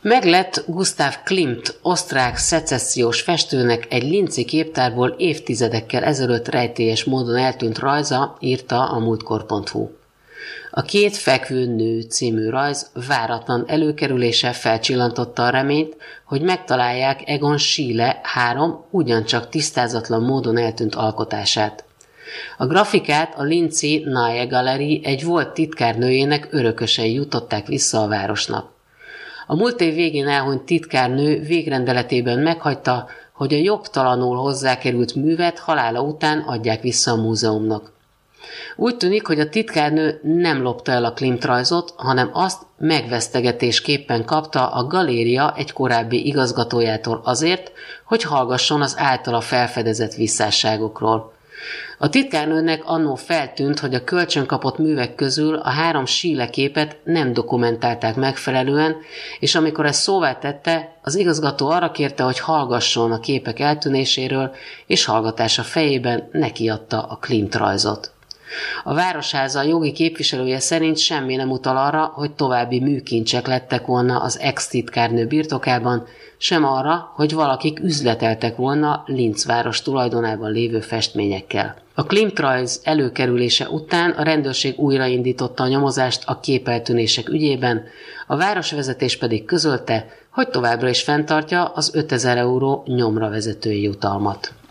Meglett Gustav Klimt, osztrák szecessziós festőnek egy linci képtárból évtizedekkel ezelőtt rejtélyes módon eltűnt rajza, írta a múltkor.hu. A Két fekvő nő című rajz váratlan előkerülése felcsillantotta a reményt, hogy megtalálják Egon Schiele 3 ugyancsak tisztázatlan módon eltűnt alkotását. A grafikát a linci Neue Galerie egy volt titkárnőjének örökösei jutották vissza a városnak. A múlt év végén elhunyt titkárnő végrendeletében meghagyta, hogy a jogtalanul hozzákerült művet halála után adják vissza a múzeumnak. Úgy tűnik, hogy a titkárnő nem lopta el a Klimt rajzot, hanem azt megvesztegetésképpen kapta a galéria egy korábbi igazgatójától azért, hogy hallgasson az általa felfedezett visszásságokról. A titkárnőnek annó feltűnt, hogy a kölcsönkapott művek közül a 3 Schiele képet nem dokumentálták megfelelően, és amikor ezt szóvá tette, az igazgató arra kérte, hogy hallgasson a képek eltűnéséről, és hallgatása fejében nekiadta a Klimt rajzot. A Városháza jogi képviselője szerint semmi nem utal arra, hogy további műkincsek lettek volna az ex-titkárnő birtokában, sem arra, hogy valakik üzleteltek volna Linz város tulajdonában lévő festményekkel. A Klimt rajz előkerülése után a rendőrség újraindította a nyomozást a képeltűnések ügyében, a városvezetés pedig közölte, hogy továbbra is fenntartja az 5000 euró nyomra vezetői jutalmat.